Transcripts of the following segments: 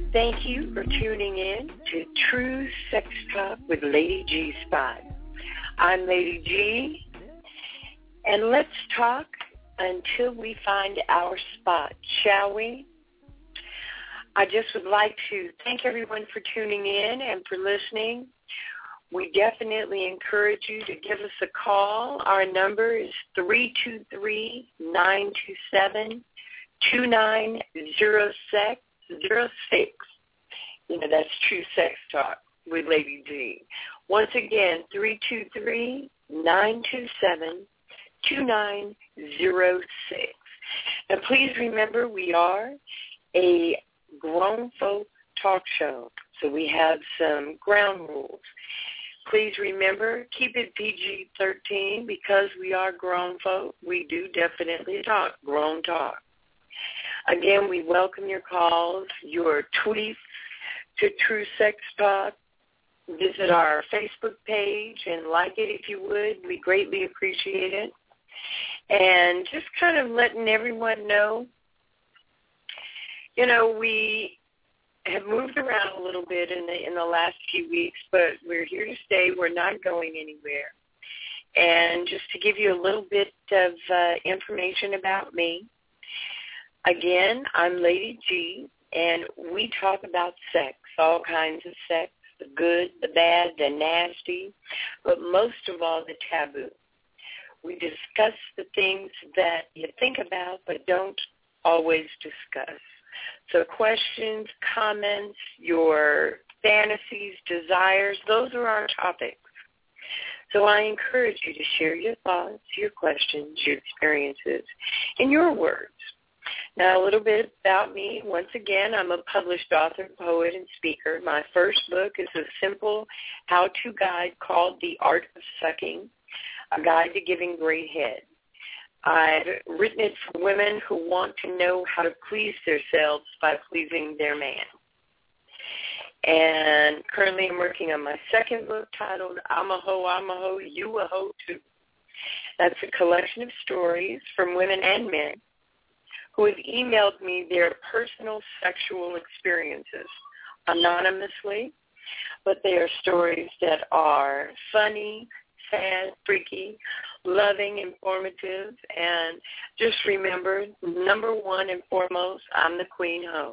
Thank you for tuning in to True Sex Talk with Lady G Spot. I'm Lady G, and let's talk until we find our spot, shall we? I just would like to thank everyone for tuning in and for listening. We definitely encourage you to give us a call. Our number is 323-927-2906. That's True Sex Talk with Lady G. Once again, 323-927-2906. Now, please remember, we are a grown folk talk show, so we have some ground rules. Please remember, keep it PG-13 because we are grown folk. We do definitely talk grown talk. Again, we welcome your calls, your tweets to True Sex Talk. Visit our Facebook page and like it if you would. We greatly appreciate it. And just kind of letting everyone know, we have moved around a little bit in the last few weeks, but we're here to stay. We're not going anywhere. And just to give you a little bit of information about me, again, I'm Lady G, and we talk about sex, all kinds of sex, the good, the bad, the nasty, but most of all, the taboo. We discuss the things that you think about but don't always discuss. So questions, comments, your fantasies, desires, those are our topics. So I encourage you to share your thoughts, your questions, your experiences, in your words. Now, a little bit about me. Once again, I'm a published author, poet, and speaker. My first book is a simple how-to guide called The Art of Sucking, a guide to giving great head. I've written it for women who want to know how to please themselves by pleasing their man. And currently I'm working on my second book titled I'm a Ho, You a Ho Too. That's a collection of stories from women and men who have emailed me their personal sexual experiences anonymously, but they are stories that are funny, sad, freaky, loving, informative, and just remember, number one and foremost, I'm the Queen Ho.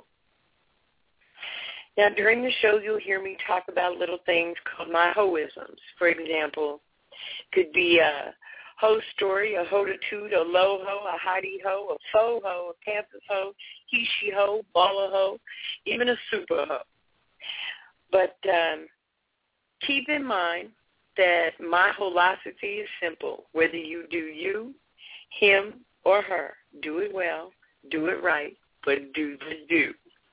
Now, during the show, you'll hear me talk about little things called my hoisms. For example, could be a ho story, a ho-to-toot, a low ho, a hidey ho, a faux ho, a panther ho, he, she ho, baller ho, even a super ho. But keep in mind that my philosophy is simple. Whether you do you, him, or her, do it well, do it right, but do the do.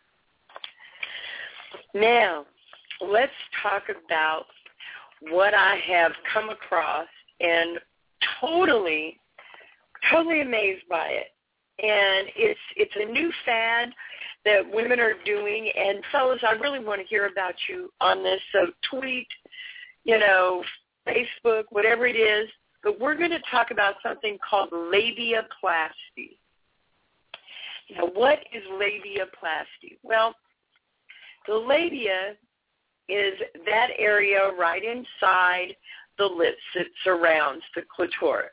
Now, let's talk about what I have come across and totally amazed by it. And it's a new fad that women are doing. And fellas, I really want to hear about you on this. So tweet, Facebook, whatever it is. But we're going to talk about something called labiaplasty. Now, what is labiaplasty? Well, the labia is that area right inside the lips that surrounds the clitoris.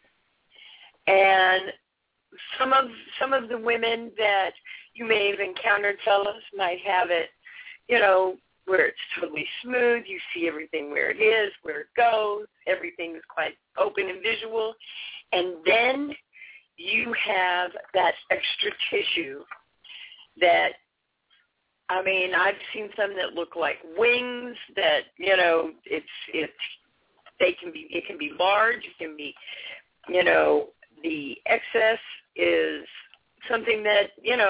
And some of the women that you may have encountered, fellas, might have it, where it's totally smooth. You see everything where it is, where it goes. Everything is quite open and visual. And then you have that extra tissue that, I've seen some that look like wings that, it can be large. It can be, the excess is something that,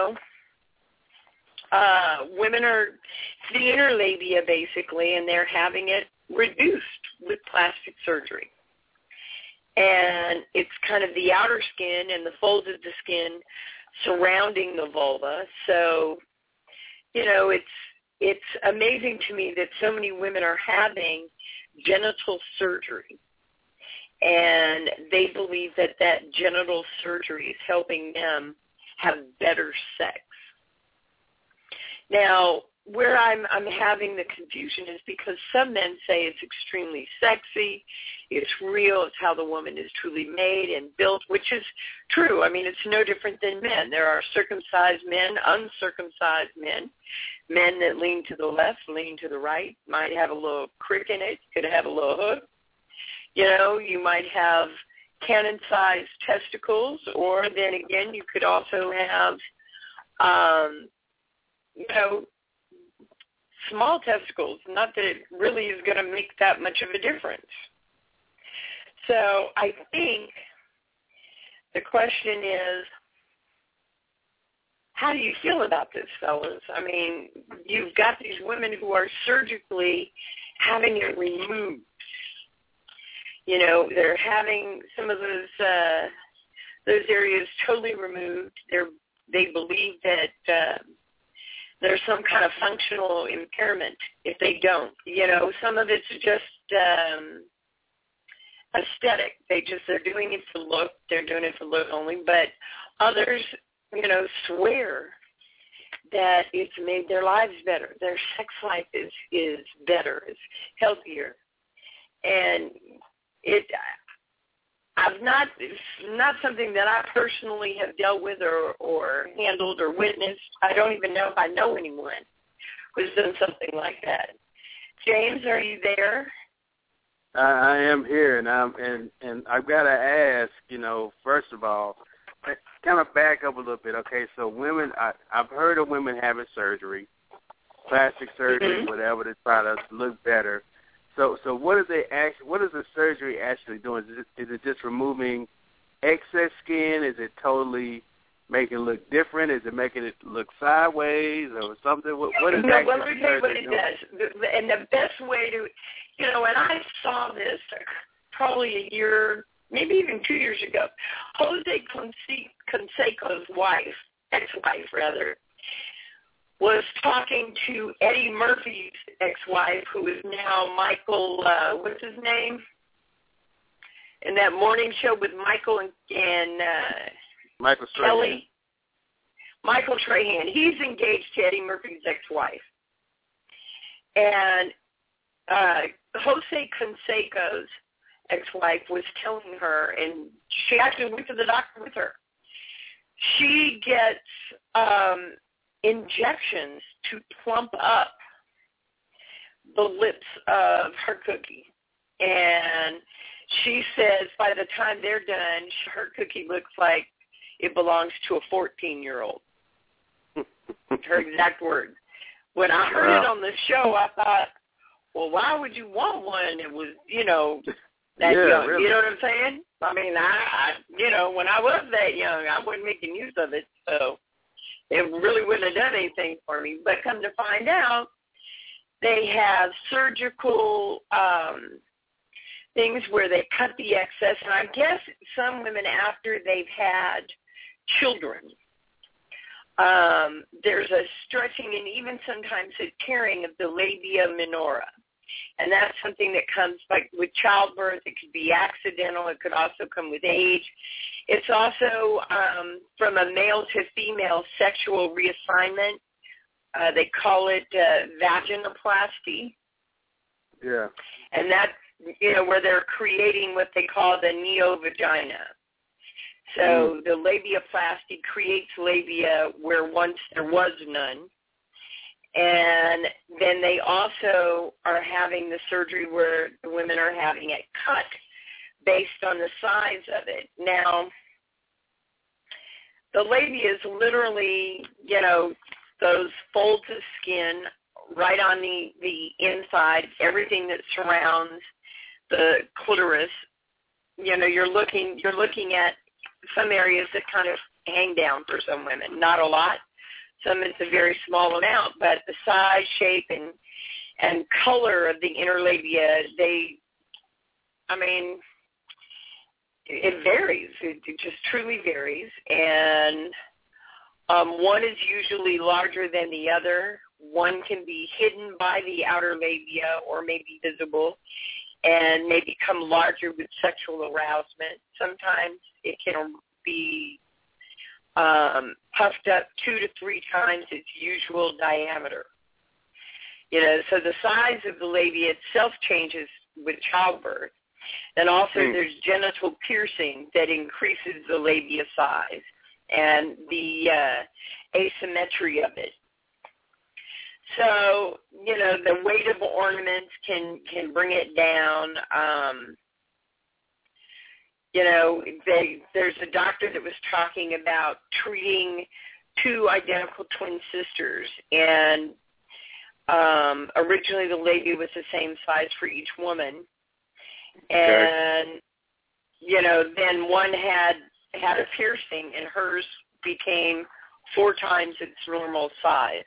women are, the inner labia basically, and they're having it reduced with plastic surgery. And it's kind of the outer skin and the folds of the skin surrounding the vulva. So, it's amazing to me that so many women are having genital surgery. And they believe that genital surgery is helping them have better sex. Now, where I'm having the confusion is because some men say it's extremely sexy, it's real, it's how the woman is truly made and built, which is true. I mean, it's no different than men. There are circumcised men, uncircumcised men, men that lean to the left, lean to the right, might have a little crick in it, could have a little hook. You know, you might have cannon-sized testicles, or then again, you could also have, you know, small testicles. Not that it really is going to make that much of a difference. So I think the question is, how do you feel about this, fellas? I mean, you've got these women who are surgically having it removed. You know, they're having some of those areas totally removed. They believe that there's some kind of functional impairment if they don't. You know, some of it's just aesthetic. They're doing it for look. They're doing it for look only. But others, you know, swear that it's made their lives better. Their sex life is better, is healthier. And it's not something that I personally have dealt with or handled or witnessed. I don't even know if I know anyone who's done something like that. James, are you there? I am here, and I've got to ask, you know, first of all, kind of back up a little bit. Okay, so women, I've heard of women having surgery, plastic surgery, whatever, to try to look better. So what is the surgery actually doing? Is it just removing excess skin? Is it totally making it look different? Is it making it look sideways or something? What is no, actually well, let me tell you what it doing? does. And the best way to, you know, and I saw this probably a year, maybe even 2 years ago. Jose Canseco's ex-wife, was talking to Eddie Murphy's ex-wife, who is now Michael, what's his name? In that morning show with Michael and Michael Strahan. Kelly. Michael Strahan. He's engaged to Eddie Murphy's ex-wife. And Jose Canseco's ex-wife was telling her, and she actually went to the doctor with her, she gets injections to plump up the lips of her cookie. And she says by the time they're done, her cookie looks like it belongs to a 14-year-old. Her exact words. When I heard it on the show, I thought, well, why would you want one that was, you know, that young? Really? You know what I'm saying? I mean, I you know, when I was that young, I wasn't making use of it, so it really wouldn't have done anything for me. But come to find out, they have surgical things where they cut the excess. And I guess some women, after they've had children, there's a stretching and even sometimes a tearing of the labia minora. And that's something that comes like with childbirth. It could be accidental. It could also come with age. It's also from a male to female sexual reassignment. They call it vaginoplasty. Yeah. And that's, you know, where they're creating what they call the neo-vagina. So the labiaplasty creates labia where once there was none. And then they also are having the surgery where the women are having it cut based on the size of it. Now, the labia is literally, you know, those folds of skin right on the inside, everything that surrounds the clitoris. You know, you're looking at some areas that kind of hang down for some women. Not a lot. Some it's a very small amount, but the size, shape, and color of the inner labia, it varies. It just truly varies. And one is usually larger than the other. One can be hidden by the outer labia or may be visible and may become larger with sexual arousement. Sometimes it can be puffed up 2 to 3 times its usual diameter. So the size of the labia itself changes with childbirth. And also there's genital piercing that increases the labia size and the asymmetry of it. So, the weight of ornaments can bring it down. There's a doctor that was talking about treating two identical twin sisters, and originally the labia was the same size for each woman. And, then one had a piercing, and hers became 4 times its normal size.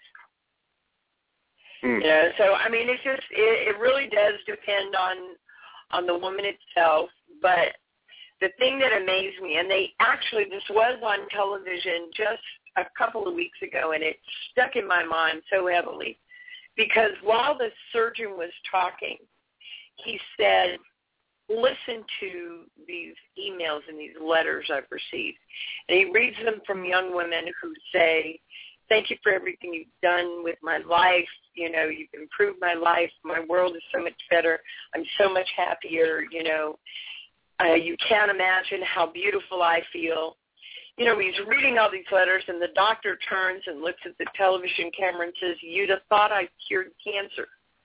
So, I mean, it really does depend on the woman itself. But the thing that amazed me, and this was on television just a couple of weeks ago, and it stuck in my mind so heavily, because while the surgeon was talking, he said, listen to these emails and these letters I've received. And he reads them from young women who say, thank you for everything you've done with my life. You've improved my life. My world is so much better. I'm so much happier. You can't imagine how beautiful I feel. He's reading all these letters, and the doctor turns and looks at the television camera and says, you'd have thought I cured cancer.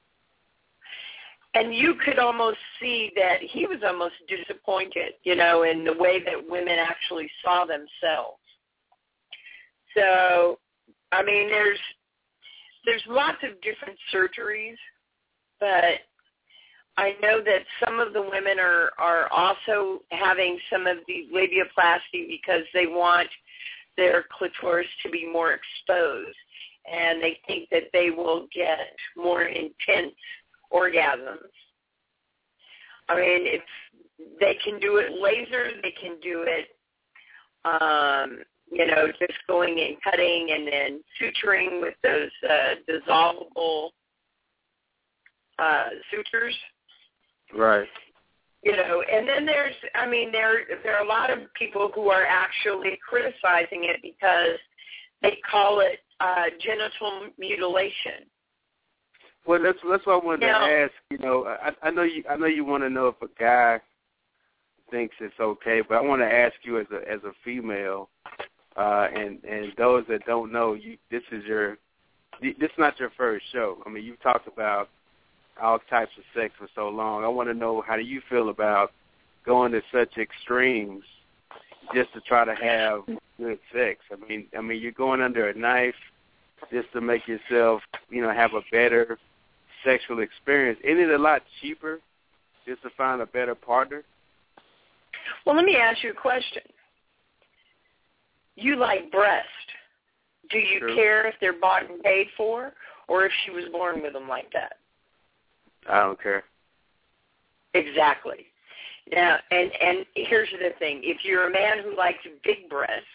And you could almost see that he was almost disappointed, in the way that women actually saw themselves. So, I mean, there's lots of different surgeries, but I know that some of the women are also having some of the labiaplasty because they want their clitoris to be more exposed, and they think that they will get more intense orgasms. I mean, they can do it laser, they can do it, just going and cutting and then suturing with those dissolvable sutures. Right. And then there are a lot of people who are actually criticizing it because they call it genital mutilation. Well, that's what I wanted to ask. I know you want to know if a guy thinks it's okay, but I want to ask you as a female, and those that don't know, this is not your first show. I mean, you've talked about all types of sex for so long. I want to know, how do you feel about going to such extremes just to try to have good sex? I mean, you're going under a knife just to make yourself, have a better sexual experience. Isn't it a lot cheaper just to find a better partner? Well, let me ask you a question. You like breast. Do you care if they're bought and paid for, or if she was born with them like that? I don't care. Exactly. Now, and here's the thing. If you're a man who likes big breasts,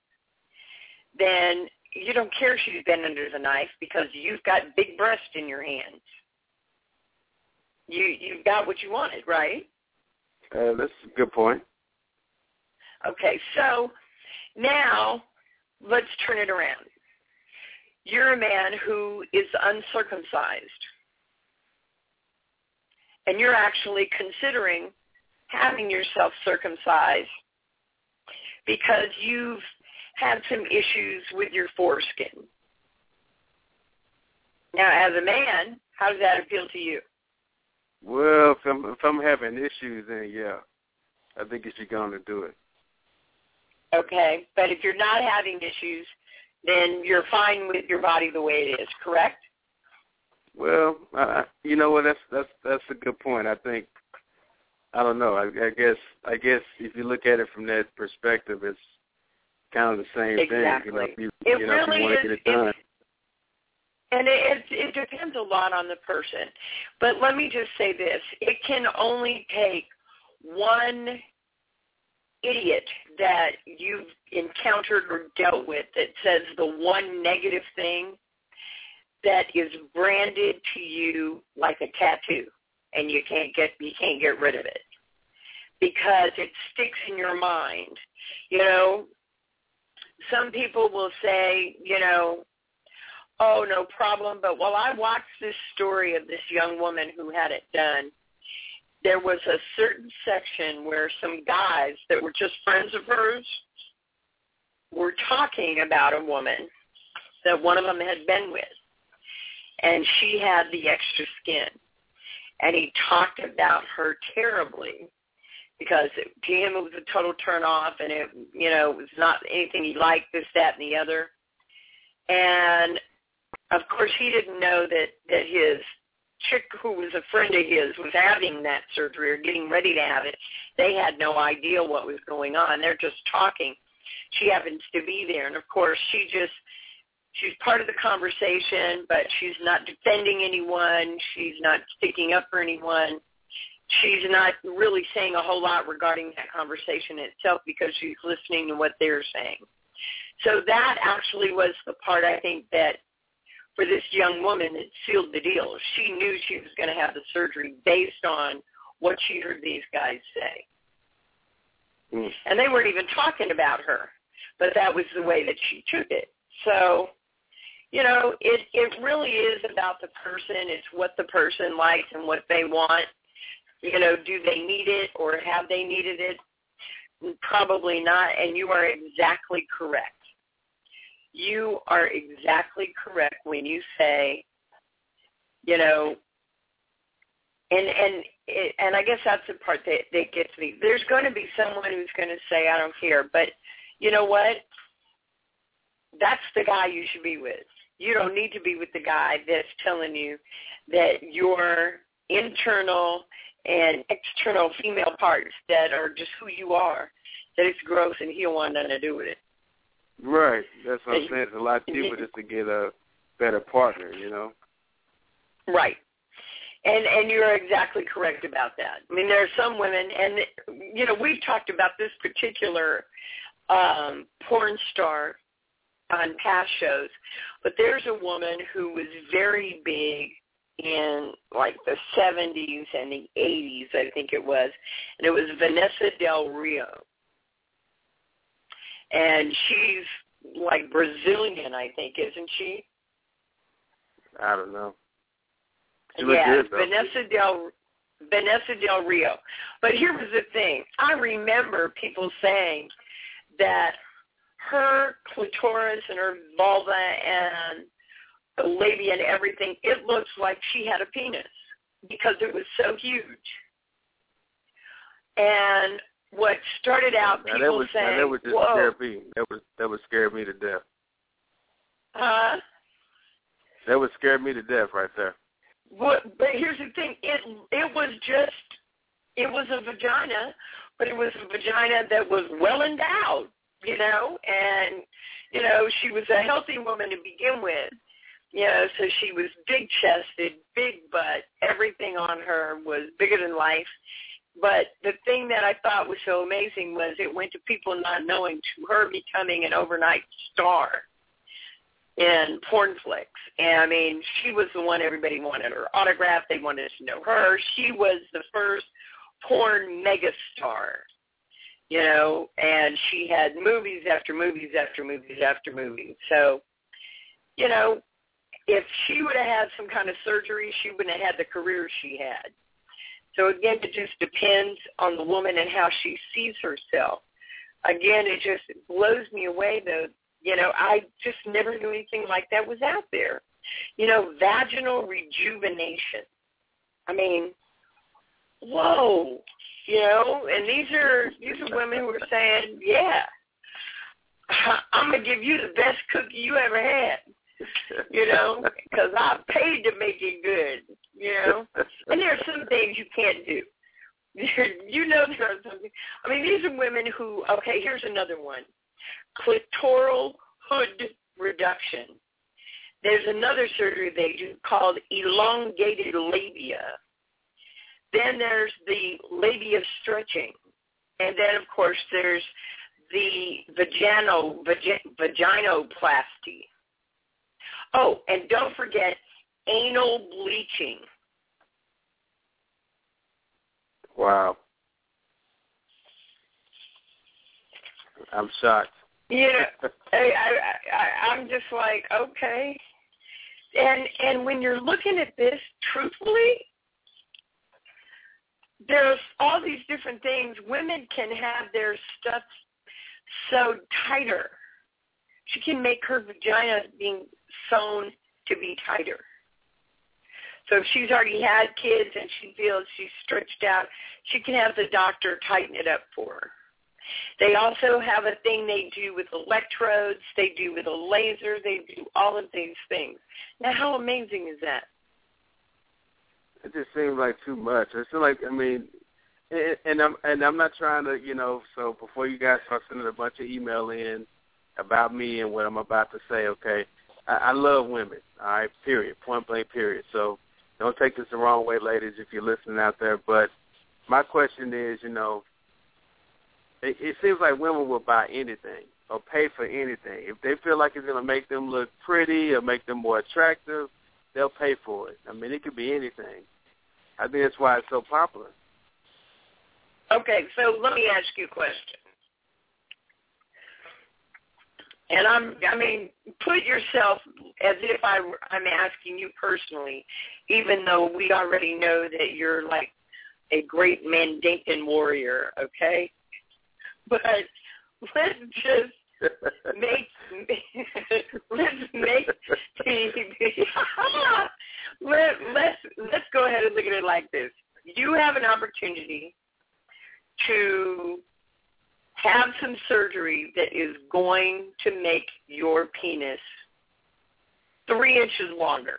then you don't care if she's been under the knife because you've got big breasts in your hands. You've got what you wanted, right? That's a good point. Okay, so now let's turn it around. You're a man who is uncircumcised, and you're actually considering having yourself circumcised because you've had some issues with your foreskin. Now, as a man, how does that appeal to you? Well, if I'm having issues, then yeah, I think you should go on and do it. Okay, but if you're not having issues, then you're fine with your body the way it is, correct? Well, you know what? That's a good point. I think, I don't know. I guess if you look at it from that perspective, it's kind of the same thing. If you want to get it done. And it depends a lot on the person. But let me just say this. It can only take one idiot that you've encountered or dealt with that says the one negative thing that is branded to you like a tattoo, and you can't get rid of it because it sticks in your mind. Some people will say, Oh, no problem. But while I watched this story of this young woman who had it done, there was a certain section where some guys that were just friends of hers were talking about a woman that one of them had been with, and she had the extra skin. And he talked about her terribly because to him it was a total turn off, and it was not anything he liked, this, that, and the other. And, of course, he didn't know that his chick who was a friend of his was having that surgery or getting ready to have it. They had no idea what was going on. They're just talking. She happens to be there. And, of course, she's part of the conversation, but she's not defending anyone. She's not sticking up for anyone. She's not really saying a whole lot regarding that conversation itself because she's listening to what they're saying. So that actually was the part, I think, that for this young woman, it sealed the deal. She knew she was going to have the surgery based on what she heard these guys say. Mm. And they weren't even talking about her, but that was the way that she took it. So, it really is about the person. It's what the person likes and what they want. Do they need it or have they needed it? Probably not, and you are exactly correct. You are exactly correct when you say, and I guess that's the part that gets me. There's going to be someone who's going to say, I don't care, but you know what? That's the guy you should be with. You don't need to be with the guy that's telling you that your internal and external female parts that are just who you are, that it's gross and he don't want nothing to do with it. Right. That's what I'm saying. It's a lot cheaper just to get a better partner, Right. And you're exactly correct about that. I mean, there are some women, and, we've talked about this particular porn star on past shows, but there's a woman who was very big in, like, the 70s and the 80s, I think it was, and it was Vanessa Del Rio. And she's like Brazilian, I think, isn't she? I don't know. Yeah, Vanessa Del Rio. But here was the thing. I remember people saying that her clitoris and her vulva and the labia and everything, it looks like she had a penis because it was so huge. And what started out people saying, that would just scare me. That would scare me to death. Huh? That would scare me to death right there. But here's the thing. It was a vagina, but it was a vagina that was well endowed, and, she was a healthy woman to begin with. So she was big-chested, big butt. Everything on her was bigger than life. But the thing that I thought was so amazing was it went to people not knowing to her becoming an overnight star in porn flicks. And, I mean, she was the one everybody wanted her autograph. They wanted to know her. She was the first porn megastar, and she had movies after movies after movies after movies. So, if she would have had some kind of surgery, she wouldn't have had the career she had. So, again, it just depends on the woman and how she sees herself. Again, it just blows me away, though. I just never knew anything like that was out there. Vaginal rejuvenation. I mean, whoa, and these are women who are saying, yeah, I'm going to give you the best cookie you ever had, because I paid to make it good, And there are some things you can't do. There are some things. I mean, these are women who, okay, here's another one. Clitoral hood reduction. There's another surgery they do called elongated labia. Then there's the labia stretching. And then, of course, there's the vaginoplasty. Oh, and don't forget anal bleaching. Wow. I'm shocked. I'm just like, okay. And when you're looking at this truthfully, there's all these different things. Women can have their stuff sewed tighter. She can make her vagina being sewn to be tighter. So if she's already had kids and she feels she's stretched out, she can have the doctor tighten it up for her. They also have a thing they do with electrodes. They do with a laser. They do all of these things. Now, how amazing is that? It just seems like too much. It's like, I mean, and I'm not trying to, so before you guys start sending a bunch of email in about me and what I'm about to say, okay, I love women, all right, period, point blank, period. So don't take this the wrong way, ladies, if you're listening out there. But my question is, it seems like women will buy anything or pay for anything. If they feel like it's going to make them look pretty or make them more attractive, they'll pay for it. I mean, it could be anything. I think that's why it's so popular. Okay, so let me ask you a question. And put yourself as if I'm asking you personally, even though we already know that you're like a great Mandinkan warrior, okay? But let's just let's go ahead and look at it like this. You have an opportunity to have some surgery that is going to make your penis 3 inches longer.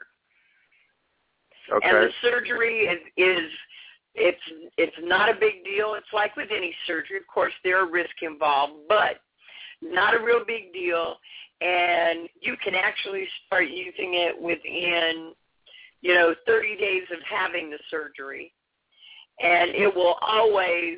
Okay. And the surgery is it's not a big deal. It's like with any surgery. Of course, there are risks involved, but not a real big deal. And you can actually start using it within, 30 days of having the surgery. And it will always,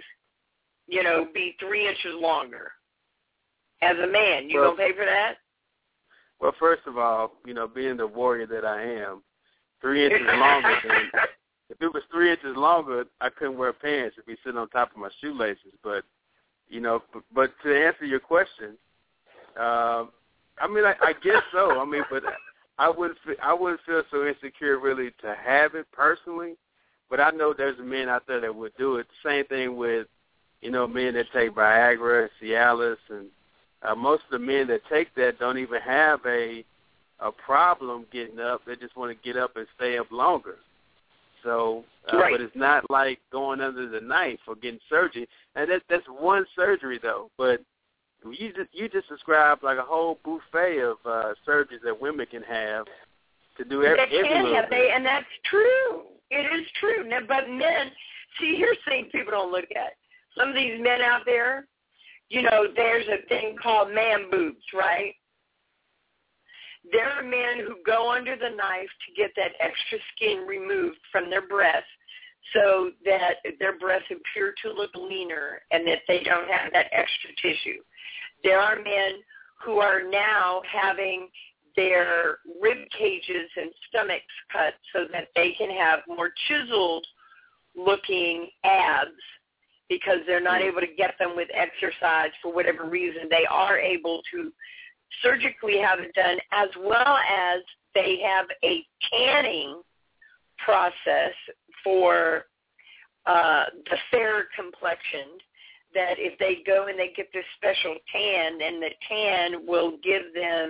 be 3 inches longer. As a man, you gonna pay for that? Well, first of all, being the warrior that I am, 3 inches longer than if it was 3 inches longer, I couldn't wear pants. It'd be sitting on top of my shoelaces. But but to answer your question, I guess so. But I wouldn't feel so insecure really to have it personally. But I know there's men out there that would do it. Same thing with men that take Viagra, Cialis, and most of the men that take that don't even have a problem getting up. They just want to get up and stay up longer. So, right. But it's not like going under the knife or getting surgery. And that's one surgery, though. But you just described like a whole buffet of surgeries that women can have to do every little bit. And that's true. It is true. Now, but men, see, here's the thing people don't look at. Some of these men out there, there's a thing called man boobs, right? There are men who go under the knife to get that extra skin removed from their breasts so that their breasts appear to look leaner and that they don't have that extra tissue. There are men who are now having their rib cages and stomachs cut so that they can have more chiseled-looking abs because they're not able to get them with exercise for whatever reason. They are able to surgically have it done, as well as they have a tanning process for the fair complexioned, that if they go and they get this special tan, and the tan will give them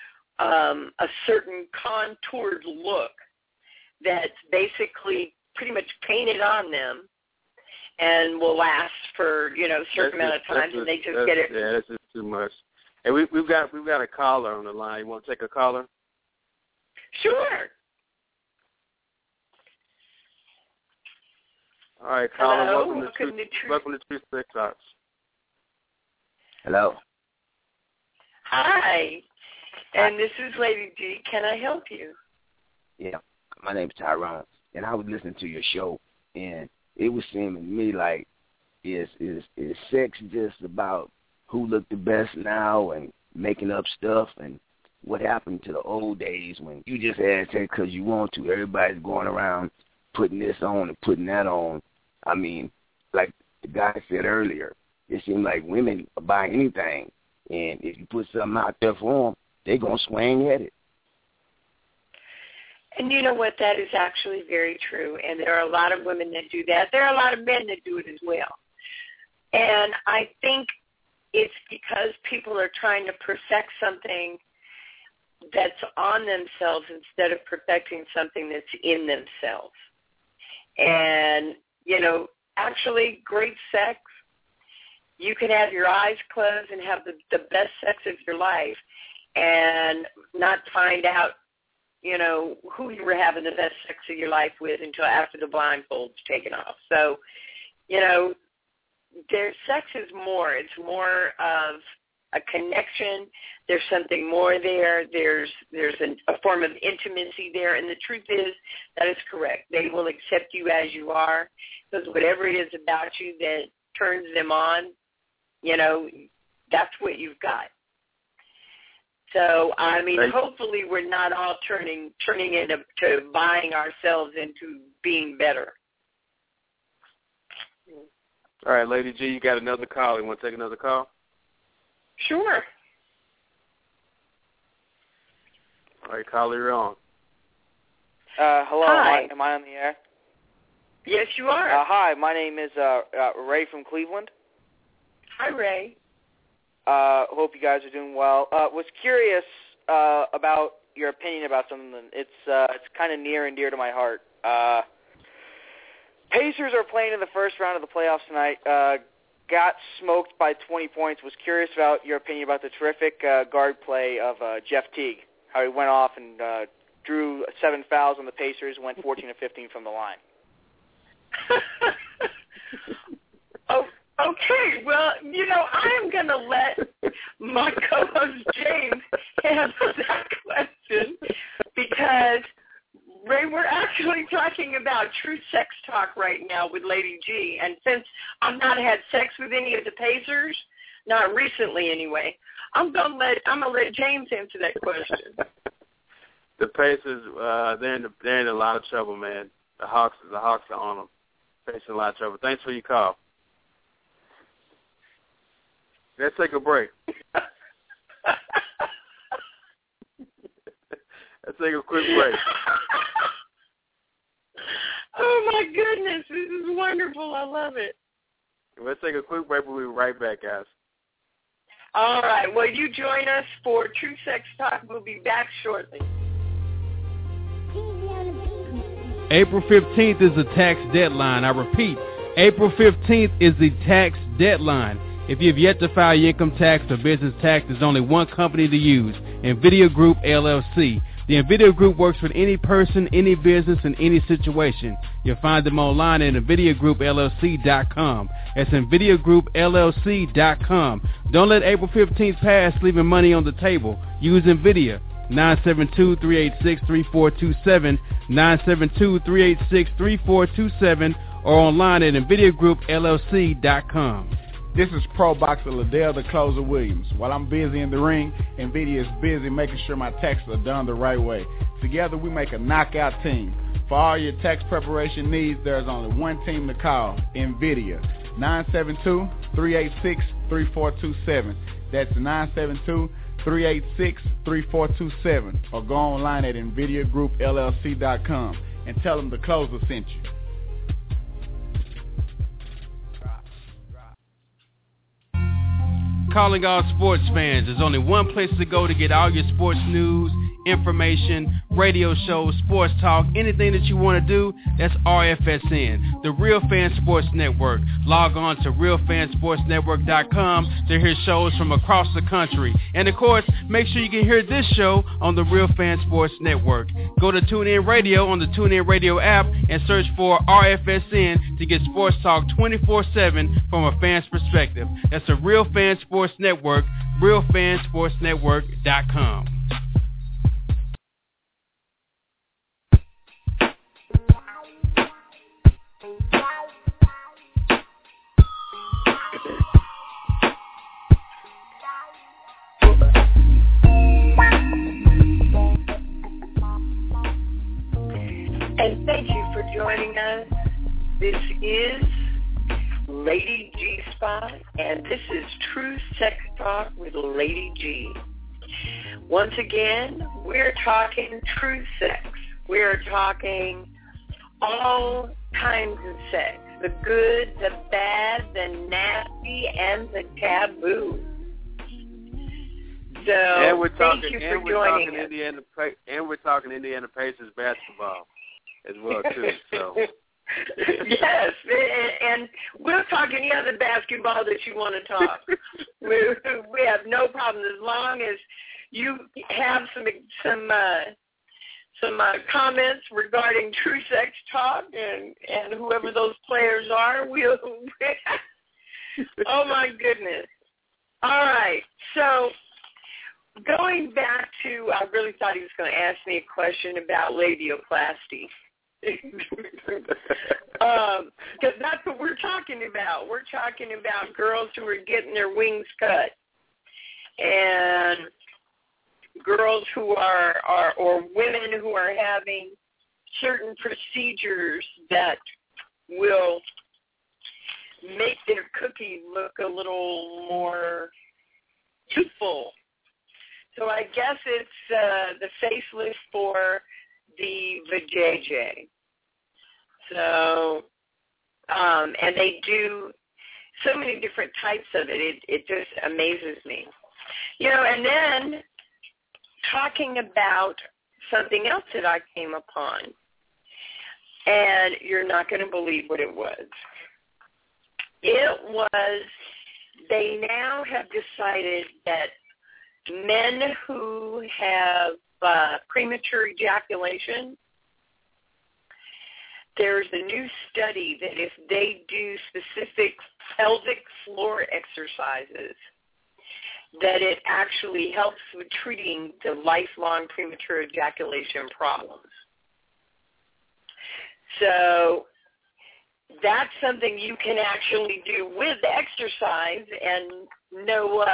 a certain contoured look that's basically pretty much painted on them and will last for, a certain amount of time, and they just get it. Yeah, that's just too much. Hey, we've got a caller on the line. You want to take a caller? Sure. All right, caller. Hello? Welcome to Truth Sex Talks. Hello. Hi. And this is Lady D. Can I help you? Yeah. My name's Tyrone, and I was listening to your show, and it was seeming to me like is sex just about who looked the best now and making up stuff, and what happened to the old days when you just had sex because you want to? Everybody's going around putting this on and putting that on. I mean, like the guy said earlier, it seemed like women buy anything, and if you put something out there for them, they're going to swing at it. And you know what? That is actually very true. And there are a lot of women that do that. There are a lot of men that do it as well. And I think it's because people are trying to perfect something that's on themselves instead of perfecting something that's in themselves. And, you know, actually great sex, you can have your eyes closed and have the best sex of your life and not find out, you know, who you were having the best sex of your life with until after the blindfold's taken off. So, you know, sex is more. It's more of a connection. There's something more there. There's a form of intimacy there. And the truth is, that is correct. They will accept you as you are, because whatever it is about you that turns them on, you know, that's what you've got. So, I mean, hopefully we're not all turning into buying ourselves into being better. All right, Lady G, you got another call. You want to take another call? Sure. All right, caller, you're on. Hello. Hi. Am I on the air? Yes, you are. Hi, my name is Ray from Cleveland. Hi, Ray. Hope you guys are doing well. Was curious about your opinion about something. It's kind of near and dear to my heart. Pacers are playing in the first round of the playoffs tonight. Got smoked by 20 points. Was curious about your opinion about the terrific guard play of Jeff Teague, how he went off and drew 7 fouls on the Pacers, went 14 of 15 from the line. Oh, okay. Well, you know, I'm going to let my co-host James answer that question because, Ray, we're actually talking about true sex talk right now with Lady G. And since I've not had sex with any of the Pacers, not recently anyway, I'm gonna let James answer that question. The Pacers, they're in a lot of trouble, man. The Hawks are on them, facing a lot of trouble. Thanks for your call. Let's take a break. Let's take a quick break. Oh, my goodness. This is wonderful. I love it. Let's take a quick break. We'll be right back, guys. All right. Well, you join us for True Sex Talk. We'll be back shortly. April 15th is the tax deadline. I repeat, April 15th is the tax deadline. If you have yet to file your income tax or business tax, there's only one company to use, NVIDIA Group, LLC. The NVIDIA Group works with any person, any business, in any situation. You'll find them online at NVIDIAGroupLLC.com. That's NVIDIAGroupLLC.com. Don't let April 15th pass leaving money on the table. Use NVIDIA. 972-386-3427, 972-386-3427, or online at NVIDIAGroupLLC.com. This is Pro Boxer Liddell, the Closer Williams. While I'm busy in the ring, NVIDIA is busy making sure my taxes are done the right way. Together, we make a knockout team. For all your tax preparation needs, there's only one team to call, NVIDIA. 972-386-3427. That's 972-386-3427. Or go online at NVIDIAGroupLLC.com and tell them the Closer sent you. Calling all sports fans. There's only one place to go to get all your sports news, information, radio shows, sports talk, anything that you want to do. That's RFSN, the Real Fan Sports Network. Log on to realfansportsnetwork.com to hear shows from across the country. And of course, make sure you can hear this show on the Real Fan Sports Network. Go to TuneIn Radio on the TuneIn Radio app and search for RFSN to get sports talk 24/7 from a fan's perspective. That's the Real Fan Sports Network, realfansportsnetwork.com. And thank you for joining us. This is Lady G Spot, and this is True Sex Talk with Lady G. Once again, we're talking true sex. We're talking all kinds of sex. The good, the bad, the nasty, and the taboo. So, and we're talking, thank you for joining us. And we're talking Indiana Pacers basketball as well, too. So. Yes, and we'll talk any other basketball that you want to talk. We have no problem as long as you have some comments regarding True Sex Talk and whoever those players are. We'll. Oh my goodness! All right, so going back to, I really thought he was going to ask me a question about labioplasty. Because that's what we're talking about. We're talking about girls who are getting their wings cut, and girls who are or women who are having certain procedures that will make their cookie look a little more youthful. So I guess it's the facelift for the vajayjay. So, and they do so many different types of it. It just amazes me. You know, and then talking about something else that I came upon, and you're not going to believe what it was. It was, they now have decided that men who have premature ejaculation, there's a new study that if they do specific pelvic floor exercises, that it actually helps with treating the lifelong premature ejaculation problems. So that's something you can actually do with exercise and no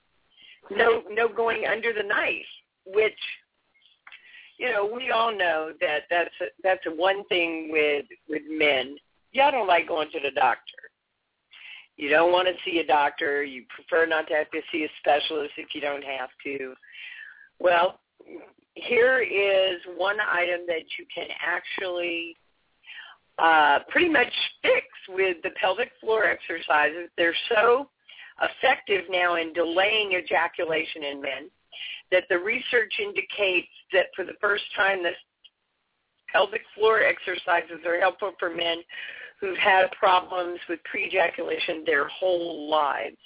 going under the knife, which, you know, we all know that that's one thing with men. Y'all don't like going to the doctor. You don't want to see a doctor. You prefer not to have to see a specialist if you don't have to. Well, here is one item that you can actually pretty much fix with the pelvic floor exercises. They're so effective now in delaying ejaculation in men that the research indicates that for the first time the pelvic floor exercises are helpful for men who've had problems with pre-ejaculation their whole lives.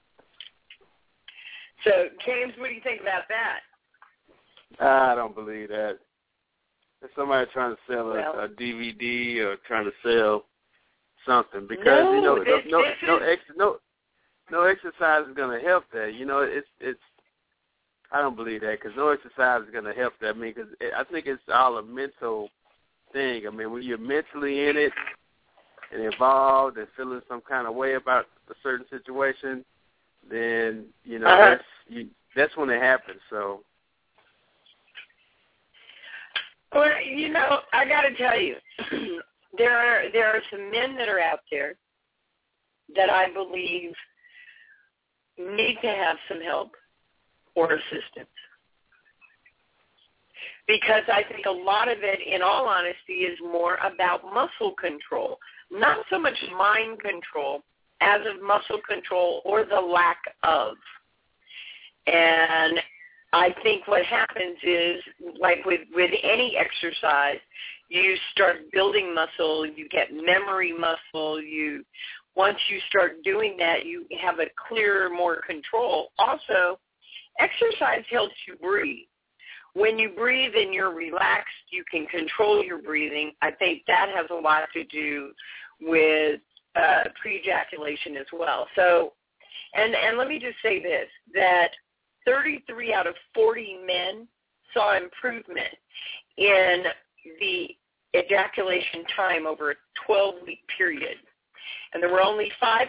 So, James, what do you think about that? I don't believe that. If somebody trying to sell a DVD or trying to sell something, because no exercise is going to help that. You know, it's. I don't believe that, because no exercise is going to help that. I mean, because I think it's all a mental thing. I mean, when you're mentally in it and involved and feeling some kind of way about a certain situation, then, you know, that's when it happens. So. Well, you know, I got to tell you, there are some men that are out there that I believe need to have some help or assistance. Because I think a lot of it, in all honesty, is more about muscle control. Not so much mind control as of muscle control or the lack of. And I think what happens is, like with any exercise, you start building muscle, you get memory muscle, once you start doing that, you have a clearer, more control. Also, exercise helps you breathe. When you breathe and you're relaxed, you can control your breathing. I think that has a lot to do with pre-ejaculation as well. So, and let me just say this, that 33 out of 40 men saw improvement in the ejaculation time over a 12-week period. And there were only five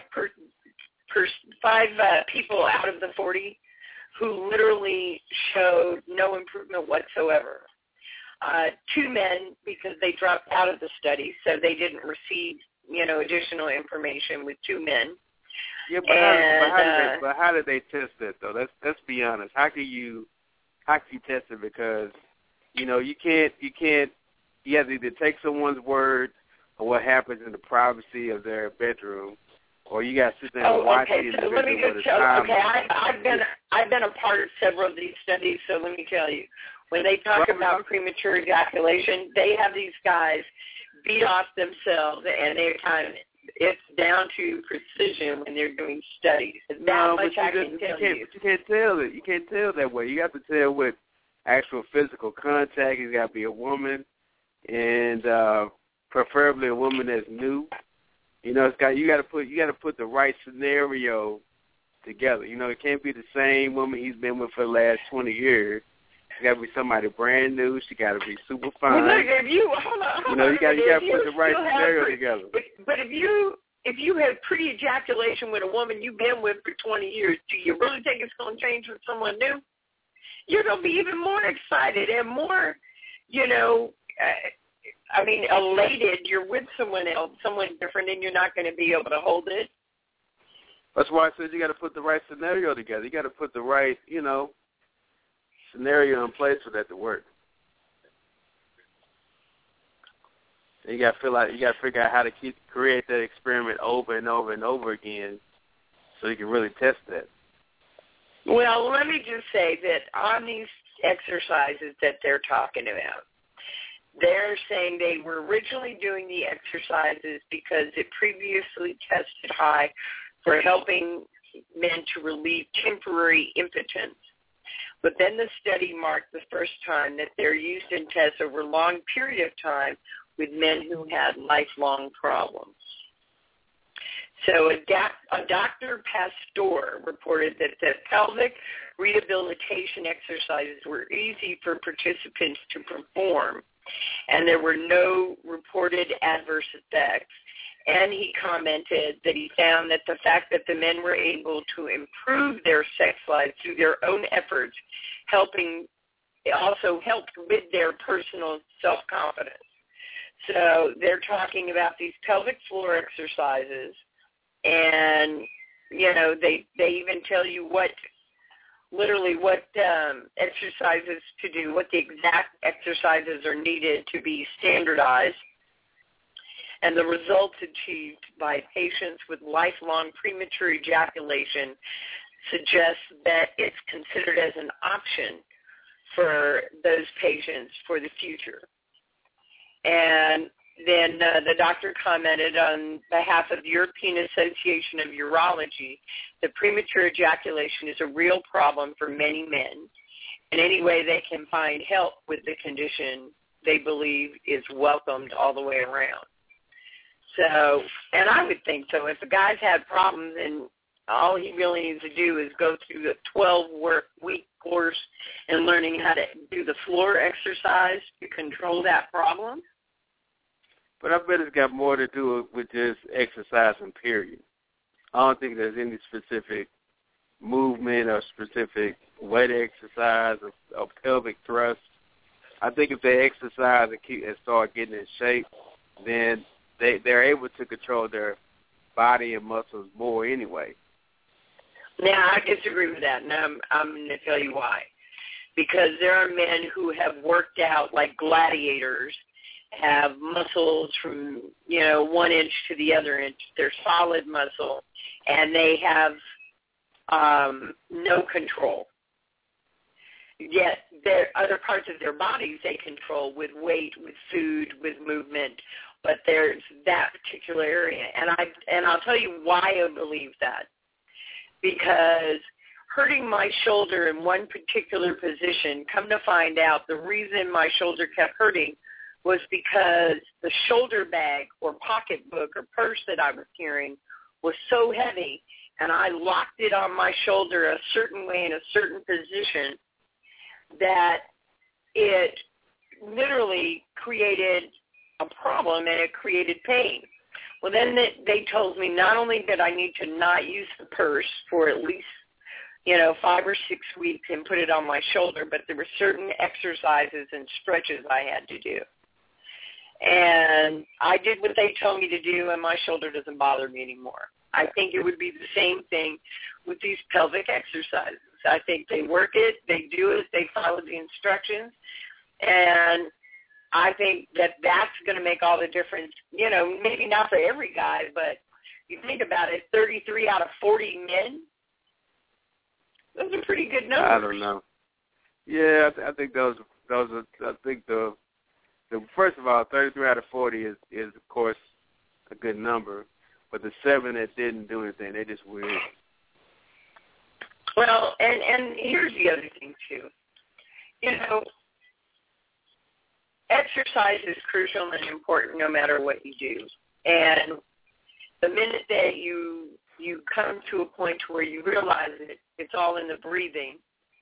people out of the 40 who literally showed no improvement whatsoever. 2 men, because they dropped out of the study, so they didn't receive, additional information with 2 men. Yeah, but how did they test that though? Let's be honest. How can you test it? Because you can't you have to either take someone's word or what happens in the privacy of their bedroom, or you got to sit there and watch the individual with a time. I've been a part of several of these studies, so let me tell you. When they talk about premature ejaculation, they have these guys beat off themselves, and it's down to precision when they're doing studies. No, but you can't tell it. You can't tell that way. You have to tell with actual physical contact. It's got to be a woman, and preferably a woman that's new. You know, you got to put the right scenario together. You know, it can't be the same woman he's been with for the last 20 years. It's got to be somebody brand new. She got to be super fine. Well, look, you got to put the right scenario together. But if you have pre-ejaculation with a woman you've been with for 20 years, do you really think it's going to change with someone new? You're going to be even more excited and more, elated. You're with someone else, someone different, and you're not going to be able to hold it. That's why I said you got to put the right scenario together. You got to put the right, scenario in place for that to work. And you got to figure out how to create that experiment over and over and over again, so you can really test that. Well, let me just say that on these exercises that they're talking about, they're saying they were originally doing the exercises because it previously tested high for helping men to relieve temporary impotence. But then the study marked the first time that they're used in tests over a long period of time with men who had lifelong problems. So a Dr. Pastor reported that the pelvic rehabilitation exercises were easy for participants to perform, and there were no reported adverse effects. And he commented that he found that the fact that the men were able to improve their sex lives through their own efforts also helped with their personal self-confidence. So they're talking about these pelvic floor exercises, and, they even tell you what exercises to do, what the exact exercises are needed to be standardized. And the results achieved by patients with lifelong premature ejaculation suggest that it's considered as an option for those patients for the future. And then the doctor commented on behalf of the European Association of Urology that premature ejaculation is a real problem for many men. And any way they can find help with the condition, they believe is welcomed all the way around. So, and I would think so. If a guy's had problems, and all he really needs to do is go through a 12-week course and learning how to do the floor exercise to control that problem. But I bet it's got more to do with just exercising, period. I don't think there's any specific movement or specific way to exercise or pelvic thrust. I think if they exercise and start getting in shape, then they're able to control their body and muscles more anyway. Now, I disagree with that, and I'm going to tell you why. Because there are men who have worked out like gladiators, have muscles from, 1 inch to the other inch. They're solid muscle, and they have no control. Yet there are other parts of their bodies they control with weight, with food, with movement, but there's that particular area. And I'll tell you why I believe that. Because hurting my shoulder in one particular position, come to find out the reason my shoulder kept hurting was because the shoulder bag or pocketbook or purse that I was carrying was so heavy, and I locked it on my shoulder a certain way in a certain position that it literally created a problem and it created pain. Well, then they told me not only did I need to not use the purse for at least, 5 or 6 weeks and put it on my shoulder, but there were certain exercises and stretches I had to do. And I did what they told me to do, and my shoulder doesn't bother me anymore. I think it would be the same thing with these pelvic exercises. I think they work it, they do it, they follow the instructions, and I think that that's going to make all the difference. You know, maybe not for every guy, but you think about it, 33 out of 40 men, those are pretty good numbers. I don't know. Yeah, I think those are. I think the first of all, 33 out of 40 is of course a good number, but the 7 that didn't do anything, they're just weird. Well, and here's the other thing too. You know, exercise is crucial and important no matter what you do. And the minute that you come to a point where you realize it's all in the breathing.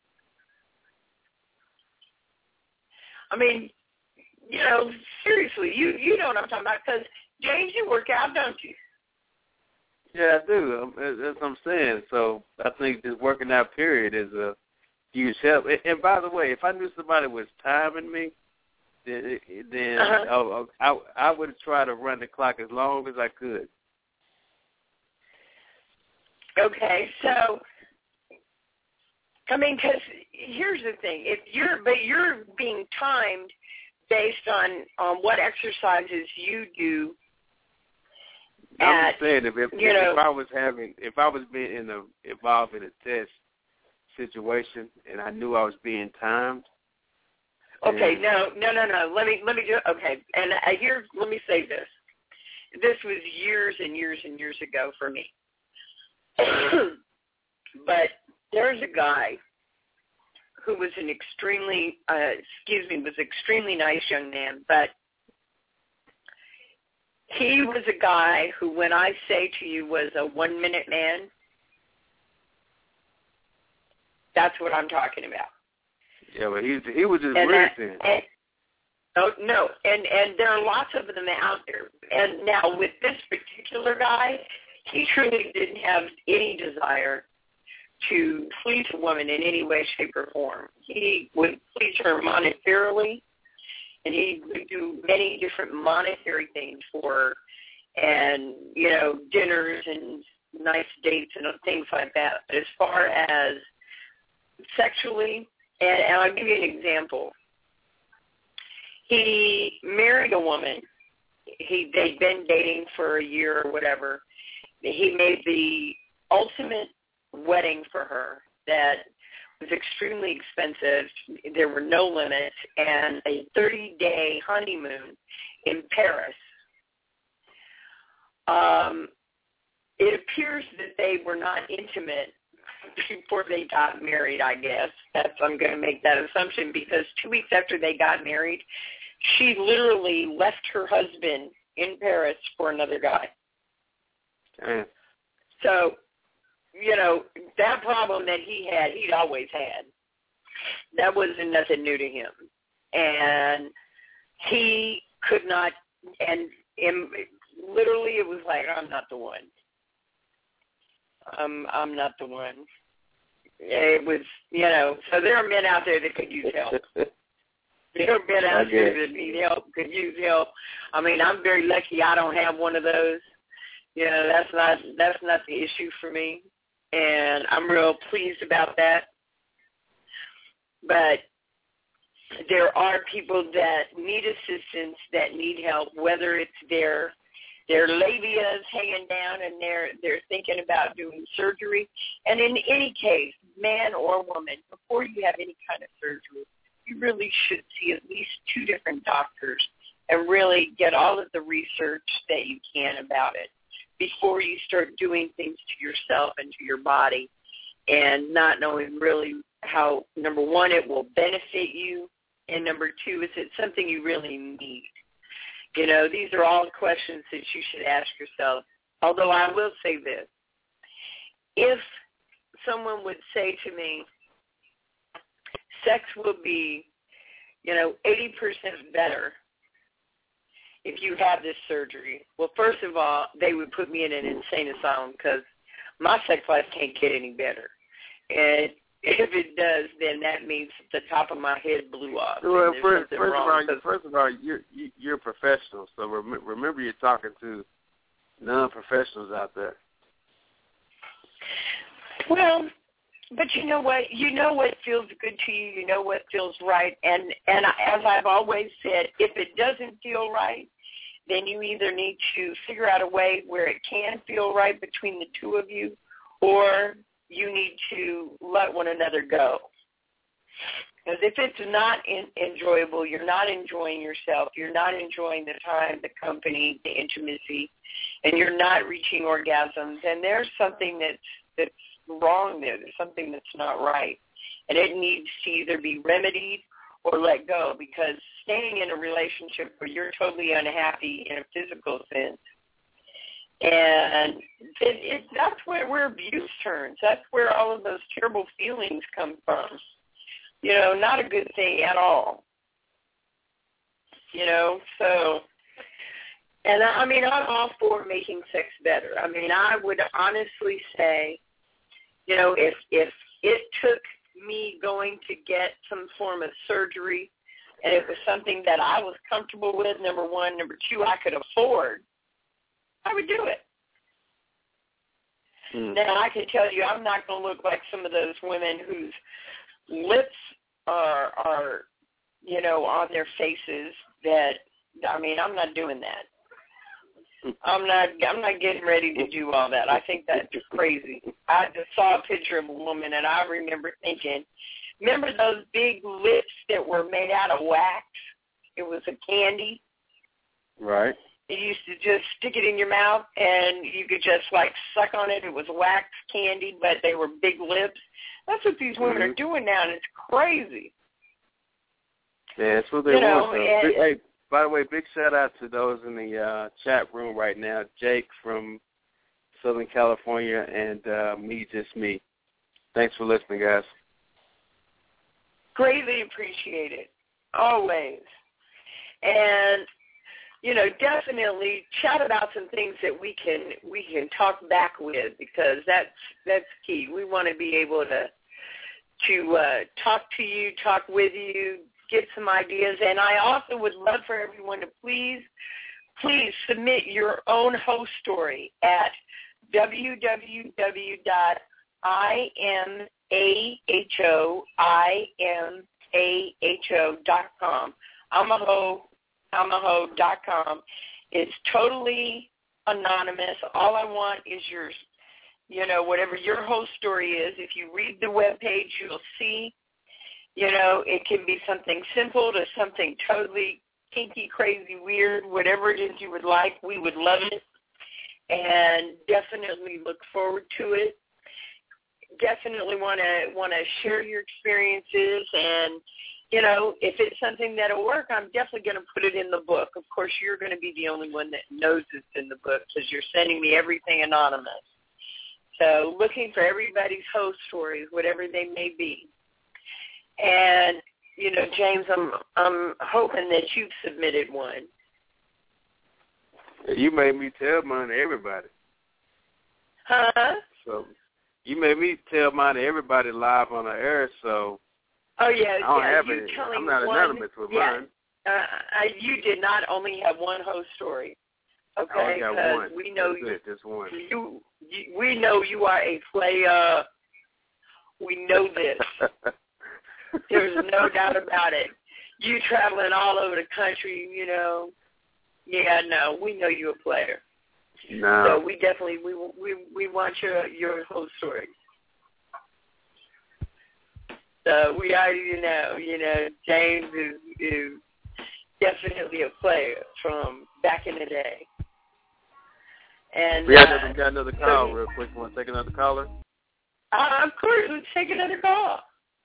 I mean, you know, seriously, you know what I'm talking about, because, James, you work out, don't you? Yeah, I do. That's what I'm saying. So I think this working out period is a huge help. And by the way, if I knew somebody was timing me, then I would try to run the clock as long as I could. Okay, so, I mean, because here's the thing. You're being timed based on what exercises you do. I'm just saying, if I was being involved in a test situation and I knew I was being timed. Okay, no. Let me do it. Okay, and let me say this. This was years and years and years ago for me. But there's a guy who was an extremely nice young man, but he was a guy who, when I say to you, was a 1-minute man. That's what I'm talking about. Yeah, but he was just weird then. No, and there are lots of them out there. And now with this particular guy, he truly didn't have any desire to please a woman in any way, shape, or form. He would please her monetarily, and he would do many different monetary things for her, and, you know, dinners and nice dates and things like that. But as far as sexually, and I'll give you an example. He married a woman. They'd been dating for a year or whatever. He made the ultimate wedding for her that was extremely expensive. There were no limits, and a 30-day honeymoon in Paris. It appears that they were not intimate before they got married, I guess. I'm going to make that assumption, because 2 weeks after they got married, she literally left her husband in Paris for another guy. So, you know, that problem that he had, he'd always had. That wasn't nothing new to him. And he could not, and literally it was like, I'm not the one. I'm not the one. It was, you know, so there are men out there that could use help. There are men out there that need help, could use help. I mean, I'm very lucky I don't have one of those. You know, that's not the issue for me, and I'm real pleased about that. But there are people that need assistance, that need help, whether it's their labia is hanging down and they're thinking about doing surgery. And in any case, man or woman, before you have any kind of surgery, you really should see at least 2 different doctors and really get all of the research that you can about it before you start doing things to yourself and to your body and not knowing really how, number one, it will benefit you, and number 2, is it something you really need? You know, these are all questions that you should ask yourself. Although I will say this. If someone would say to me, sex will be, 80% better if you have this surgery, well, first of all, they would put me in an insane asylum because my sex life can't get any better. And if it does, then that means the top of my head blew off. Well, first of all, you're a professional, so remember you're talking to non-professionals out there. Well, But you know what? You know what feels good to you. You know what feels right. And as I've always said, if it doesn't feel right, then you either need to figure out a way where it can feel right between the two of you, or you need to let one another go. Because if it's not enjoyable, you're not enjoying yourself, you're not enjoying the time, the company, the intimacy, and you're not reaching orgasm, then there's something that's wrong there. There's something that's not right. And it needs to either be remedied or let go, because staying in a relationship where you're totally unhappy in a physical sense, and that's where abuse turns. That's where all of those terrible feelings come from. You know, not a good thing at all. You know, so, and I mean, I'm all for making sex better. I mean, I would honestly say, you know, if it took me going to get some form of surgery and it was something that I was comfortable with, number one, number two, I could afford, I would do it. Now, I can tell you I'm not going to look like some of those women whose lips are, you know, on their faces that, I mean, I'm not doing that. I'm not getting ready to do all that. I think that's crazy. I just saw a picture of a woman, and I remember thinking, remember those big lips that were made out of wax? It was a candy. Right. You used to just stick it in your mouth, and you could just, like, suck on it. It was wax candy, but they were big lips. That's what these women are doing now, and it's crazy. Yeah, that's what they want. Hey, by the way, big shout-out to those in the chat room right now, Jake from Southern California and Me Just Me. Thanks for listening, guys. Greatly appreciate it, always. And you know, definitely chat about some things that we can talk back with, because that's key. We want to be able to talk to you, talk with you, get some ideas. And I also would love for everyone to please submit your own host story at www.imaho.com. amaho.com. It's totally anonymous. All I want is yours, you know, whatever your whole story is. If you read the webpage, you'll see, you know, it can be something simple to something totally kinky, crazy, weird, whatever it is you would like. We would love it, and definitely look forward to it. Definitely want to share your experiences, and you know, if it's something that'll work, I'm definitely going to put it in the book. Of course, you're going to be the only one that knows it's in the book, because you're sending me everything anonymous. So looking for everybody's host stories, whatever they may be. And, you know, James, I'm hoping that you've submitted one. You made me tell mine to everybody. Huh? So you made me tell mine to everybody live on the air, so... Oh, yeah, I'm not anonymous with mine. You did not only have one host story, okay? I only got one. We know just one. We know you are a player. We know this. There's no doubt about it. You traveling all over the country, you know. Yeah, no, we know you're a player. No. So we definitely we want your whole story. So we already know, you know, James is definitely a player from back in the day. And we got another call real quick. You want to take another caller? Of course, let's take another call.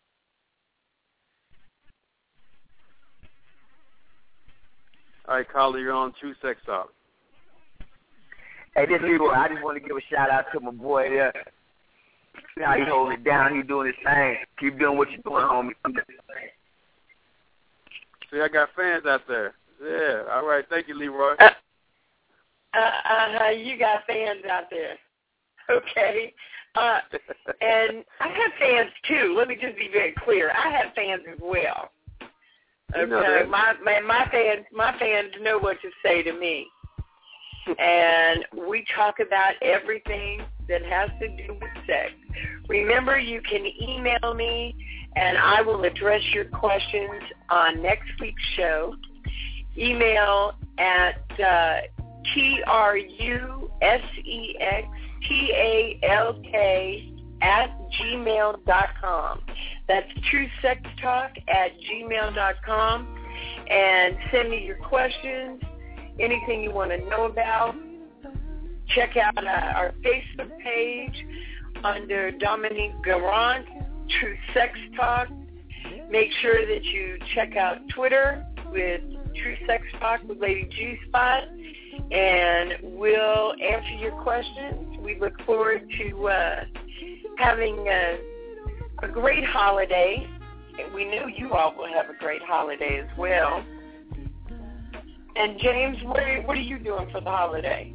All right, caller, you're on True Sex Talk. Hey, this is Leroy. I just want to give a shout-out to my boy there. See how he holding it down. He doing his thing. Keep doing what you're doing, homie. See, I got fans out there. Yeah. All right. Thank you, Leroy. You got fans out there. Okay. And I have fans, too. Let me just be very clear. I have fans as well. Okay. My fans know what to say to me. And we talk about everything that has to do with sex, Remember, you can email me, and I will address your questions on next week's show. Email at trusextalk@gmail.com. That's trusextalk@gmail.com. And send me your questions, anything you want to know about. Check out our Facebook page under Dominique Garant, True Sex Talk. Make sure that you check out Twitter with True Sex Talk with Lady G-Spot, and we'll answer your questions. We look forward to having a great holiday. We know you all will have a great holiday as well. And James, what are you doing for the holiday?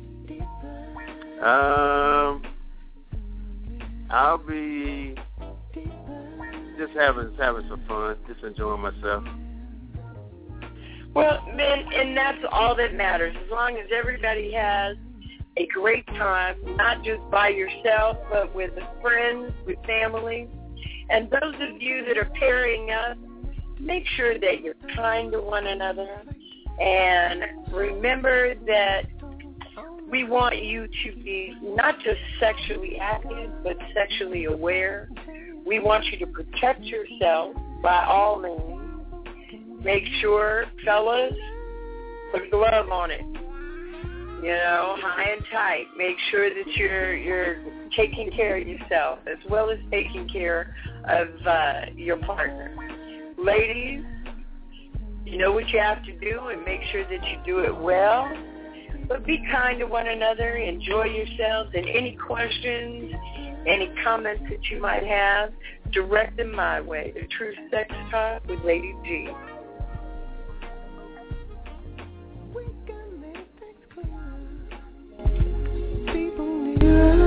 I'll be just having some fun, just enjoying myself. Well, and that's all that matters. As long as everybody has a great time, not just by yourself, but with friends, with family. And those of you that are pairing up, make sure that you're kind to one another. And remember that we want you to be not just sexually active, but sexually aware. We want you to protect yourself by all means. Make sure, fellas, put a glove on it. You know, high and tight. Make sure that you're taking care of yourself as well as taking care of your partner. Ladies, you know what you have to do, and make sure that you do it well. But be kind to one another. Enjoy yourselves. And any questions, any comments that you might have, direct them my way. The True Sex Talk with Lady G. People